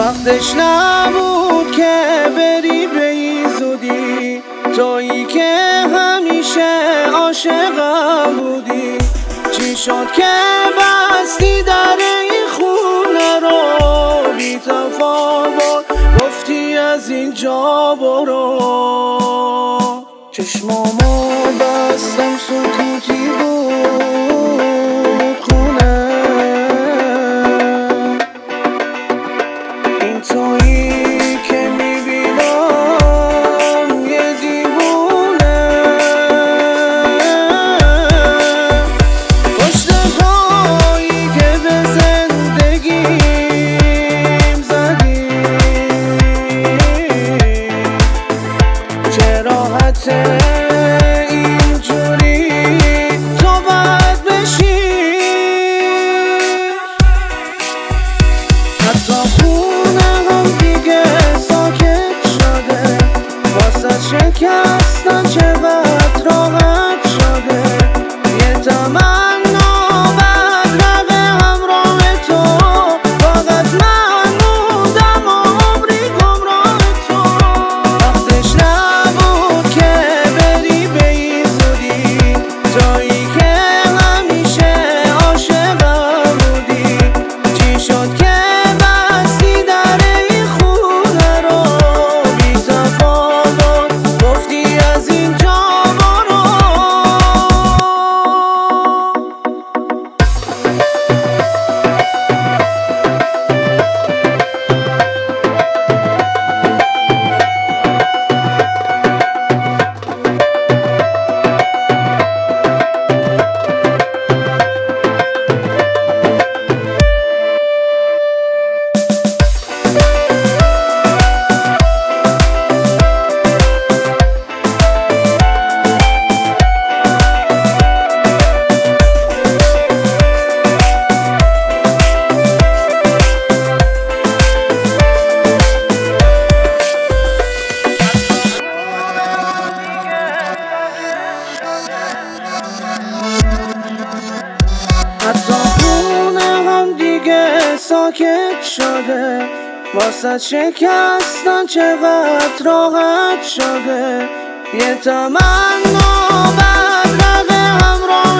وقتش نبود که بری به این زودی، تویی که همیشه عاشقم بودی. چی شد که بستی در این خونه رو، بی تفاوت گفتی از اینجا برو. چشمامو بستم سکوتی بود خونه، این تویی که میبینم یه دیوونه. پشت پایی که به زندگیم زدیم، چه راحته اینجوری تو بد بشی. حتی خونه هم دیگه ساکت شده، واسه شکستن چقدر راحت شده. یه تمنا بدرقه همراه تو، فقط من بودم عمری گمراه تو. وقتش نبود که بری به این زودی، تویی که همیشه عاشقم بودی. چی شد که بستی در این خونه رو، بی تفاوت گفتی از اینجا برو. حتی خونه هم دیگه ساکت شده، واسه شکستن چقدر راحت شده. یه تمنا بدرقه همراه